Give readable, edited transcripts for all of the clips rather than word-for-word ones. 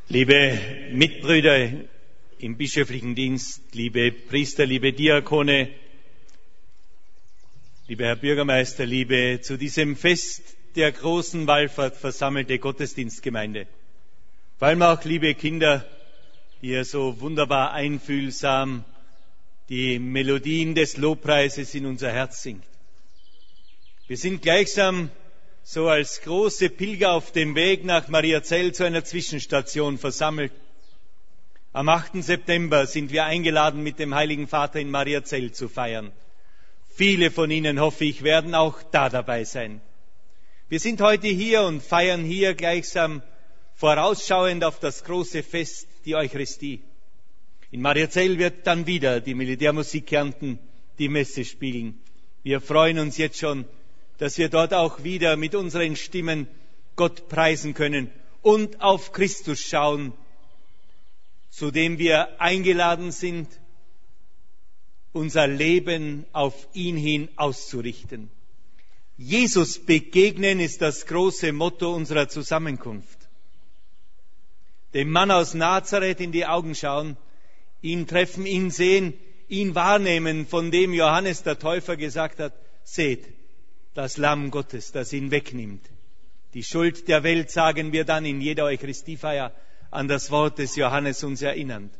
Liebe Mitbrüder im bischöflichen Dienst, liebe Priester, liebe Diakone, lieber Herr Bürgermeister, liebe zu diesem Fest der großen Wallfahrt versammelte Gottesdienstgemeinde, vor allem auch liebe Kinder, die ihr so wunderbar einfühlsam die Melodien des Lobpreises in unser Herz singt. Wir sind gleichsam so als große Pilger auf dem Weg nach Mariazell zu einer Zwischenstation versammelt. Am 8. September sind wir eingeladen, mit dem Heiligen Vater in Mariazell zu feiern. Viele von Ihnen, hoffe ich, werden auch da dabei sein. Wir sind heute hier und feiern hier gleichsam vorausschauend auf das große Fest, die Eucharistie. In Mariazell wird dann wieder die Militärmusik Kärnten die Messe spielen. Wir freuen uns jetzt schon, dass wir dort auch wieder mit unseren Stimmen Gott preisen können und auf Christus schauen, zu dem wir eingeladen sind, unser Leben auf ihn hin auszurichten. Jesus begegnen ist das große Motto unserer Zusammenkunft. Dem Mann aus Nazareth in die Augen schauen, ihn treffen, ihn sehen, ihn wahrnehmen, von dem Johannes der Täufer gesagt hat, seht, das Lamm Gottes, das ihn wegnimmt. Die Schuld der Welt, sagen wir dann in jeder Eucharistiefeier, an das Wort des Johannes uns erinnernd.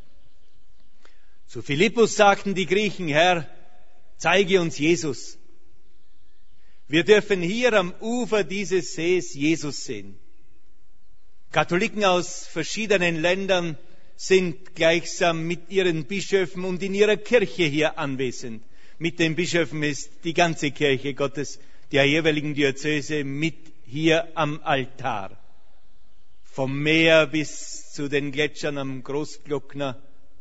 Zu Philippus sagten die Griechen, Herr, zeige uns Jesus. Wir dürfen hier am Ufer dieses Sees Jesus sehen. Katholiken aus verschiedenen Ländern sind gleichsam mit ihren Bischöfen und in ihrer Kirche hier anwesend. Mit den Bischöfen ist die ganze Kirche Gottes der jeweiligen Diözese mit hier am Altar. Vom Meer bis zu den Gletschern am Großglockner,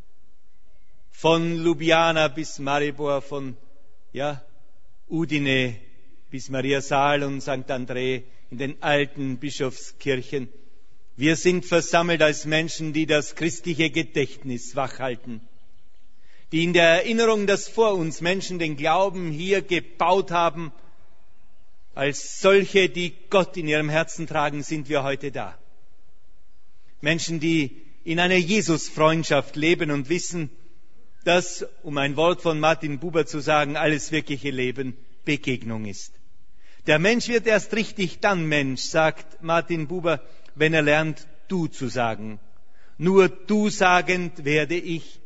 von Ljubljana bis Maribor, von Udine bis Mariasaal und St. André in den alten Bischofskirchen. Wir sind versammelt als Menschen, die das christliche Gedächtnis wachhalten, die in der Erinnerung, dass vor uns Menschen den Glauben hier gebaut haben, als solche, die Gott in ihrem Herzen tragen, sind wir heute da. Menschen, die in einer Jesus-Freundschaft leben und wissen, dass, um ein Wort von Martin Buber zu sagen, alles wirkliche Leben Begegnung ist. Der Mensch wird erst richtig dann Mensch, sagt Martin Buber, wenn er lernt, du zu sagen. Nur du sagend werde ich.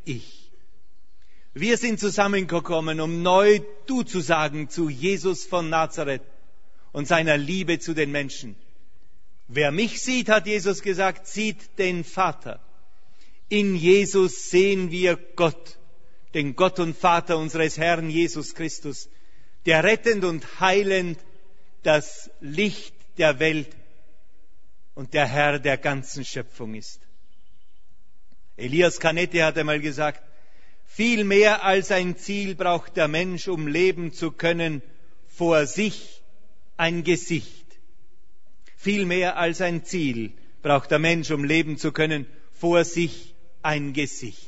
Wir sind zusammengekommen, um neu du zu sagen zu Jesus von Nazareth und seiner Liebe zu den Menschen. Wer mich sieht, hat Jesus gesagt, sieht den Vater. In Jesus sehen wir Gott, den Gott und Vater unseres Herrn Jesus Christus, der rettend und heilend das Licht der Welt und der Herr der ganzen Schöpfung ist. Elias Canetti hat einmal gesagt, viel mehr als ein Ziel braucht der Mensch, um leben zu können, vor sich ein Gesicht. Viel mehr als ein Ziel braucht der Mensch, um leben zu können, vor sich ein Gesicht.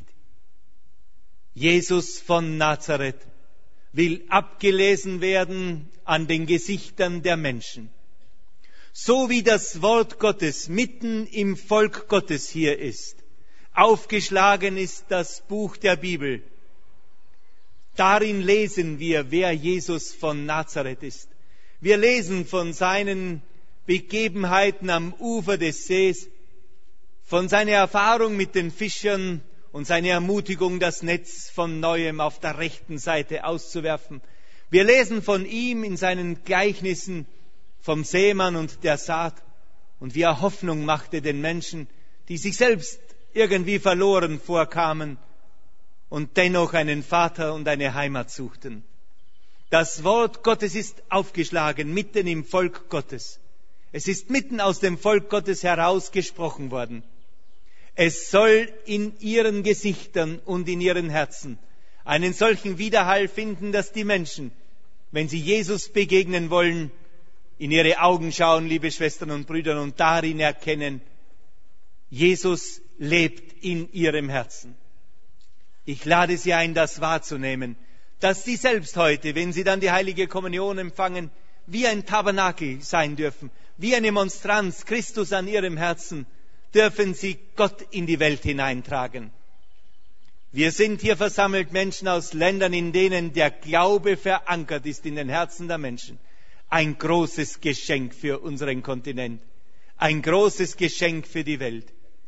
Jesus von Nazareth will abgelesen werden an den Gesichtern der Menschen. So wie das Wort Gottes mitten im Volk Gottes hier ist, aufgeschlagen ist das Buch der Bibel. Darin lesen wir, wer Jesus von Nazareth ist. Wir lesen von seinen Begebenheiten am Ufer des Sees, von seiner Erfahrung mit den Fischern und seiner Ermutigung, das Netz von Neuem auf der rechten Seite auszuwerfen. Wir lesen von ihm in seinen Gleichnissen vom Sämann und der Saat und wie er Hoffnung machte den Menschen, die sich selbst irgendwie verloren vorkamen und dennoch einen Vater und eine Heimat suchten. Das Wort Gottes ist aufgeschlagen mitten im Volk Gottes. Es ist mitten aus dem Volk Gottes herausgesprochen worden. Es soll in ihren Gesichtern und in ihren Herzen einen solchen Widerhall finden, dass die Menschen, wenn sie Jesus begegnen wollen, in ihre Augen schauen, liebe Schwestern und Brüder, und darin erkennen, Jesus lebt in ihrem Herzen. Ich lade Sie ein, das wahrzunehmen, dass Sie selbst heute, wenn Sie dann die heilige Kommunion empfangen, wie ein Tabernakel sein dürfen, wie eine Monstranz Christus an Ihrem Herzen, dürfen sie Gott in die Welt hineintragen. Wir sind hier versammelt Menschen aus Ländern, in denen der Glaube verankert ist in den Herzen der Menschen. Ein großes Geschenk für unseren Kontinent. Ein großes Geschenk für die Welt.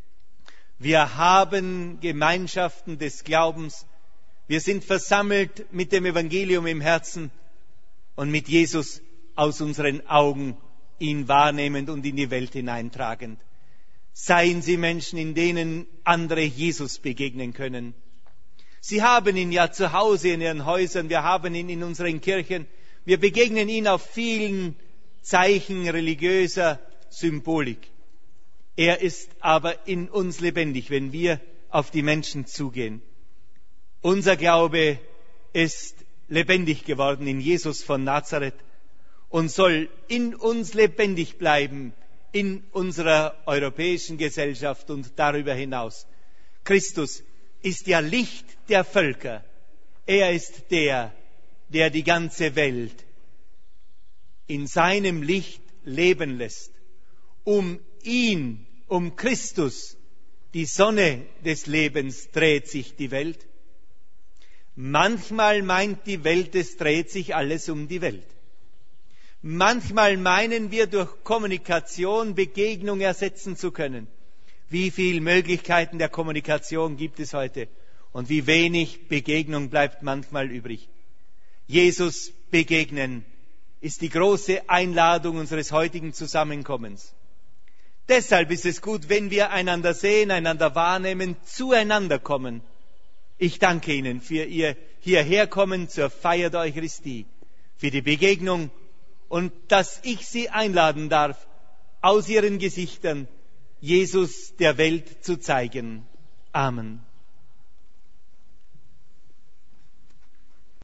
Wir haben Gemeinschaften des Glaubens. Wir sind versammelt mit dem Evangelium im Herzen und mit Jesus aus unseren Augen, ihn wahrnehmend und in die Welt hineintragend. Seien Sie Menschen, in denen andere Jesus begegnen können. Sie haben ihn ja zu Hause in Ihren Häusern, wir haben ihn in unseren Kirchen. Wir begegnen ihn auf vielen Zeichen religiöser Symbolik. Er ist aber in uns lebendig, wenn wir auf die Menschen zugehen. Unser Glaube ist lebendig geworden in Jesus von Nazareth und soll in uns lebendig bleiben, in unserer europäischen Gesellschaft und darüber hinaus. Christus ist ja Licht der Völker. Er ist der die ganze Welt in seinem Licht leben lässt. Um ihn, um Christus, die Sonne des Lebens, dreht sich die Welt. Manchmal meint die Welt, es dreht sich alles um die Welt. Manchmal meinen wir, durch Kommunikation Begegnung ersetzen zu können. Wie viele Möglichkeiten der Kommunikation gibt es heute und wie wenig Begegnung bleibt manchmal übrig. Jesus begegnen ist die große Einladung unseres heutigen Zusammenkommens. Deshalb ist es gut, wenn wir einander sehen, einander wahrnehmen, zueinander kommen. Ich danke Ihnen für Ihr Hierherkommen zur Feier der Eucharistie, für die Begegnung und dass ich Sie einladen darf, aus Ihren Gesichtern Jesus der Welt zu zeigen. Amen.